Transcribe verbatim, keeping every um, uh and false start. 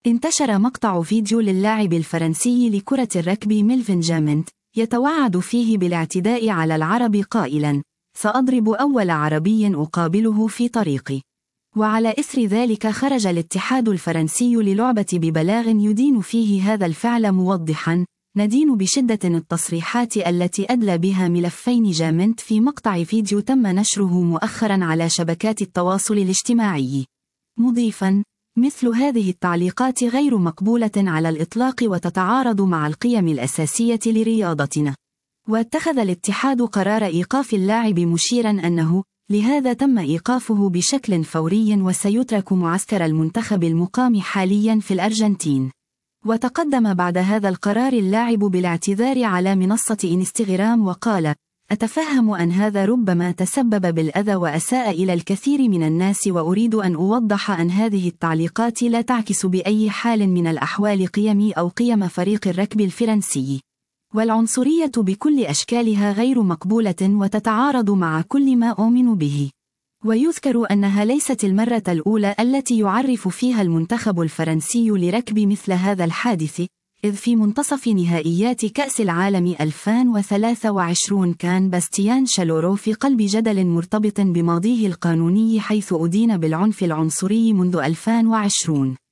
انتشر مقطع فيديو للاعب الفرنسي لكرة الركب ميلفين جامنت يتوعد فيه بالاعتداء على العرب قائلاً: سأضرب أول عربي أقابله في طريقي. وعلى إثر ذلك خرج الاتحاد الفرنسي للعبة ببلاغ يدين فيه هذا الفعل موضحاً: ندين بشدة التصريحات التي أدلى بها ملفين جامنت في مقطع فيديو تم نشره مؤخراً على شبكات التواصل الاجتماعي، مضيفاً: مثل هذه التعليقات غير مقبولة على الإطلاق وتتعارض مع القيم الأساسية لرياضتنا. واتخذ الاتحاد قرار إيقاف اللاعب مشيراً أنه لهذا تم إيقافه بشكل فوري وسيترك معسكر المنتخب المقام حالياً في الأرجنتين. وتقدم بعد هذا القرار اللاعب بالاعتذار على منصة إنستغرام وقال: أتفهم أن هذا ربما تسبب بالأذى وأساء إلى الكثير من الناس، وأريد أن أوضح أن هذه التعليقات لا تعكس بأي حال من الأحوال قيمي أو قيم فريق الركب الفرنسي، والعنصرية بكل أشكالها غير مقبولة وتتعارض مع كل ما أؤمن به. ويذكر أنها ليست المرة الأولى التي يعرف فيها المنتخب الفرنسي لركب مثل هذا الحادث، إذ في منتصف نهائيات كأس العالم ألفين وثلاثة وعشرين كان باستيان شالورو في قلب جدل مرتبط بماضيه القانوني، حيث أدين بالعنف العنصري منذ ألفين وعشرين.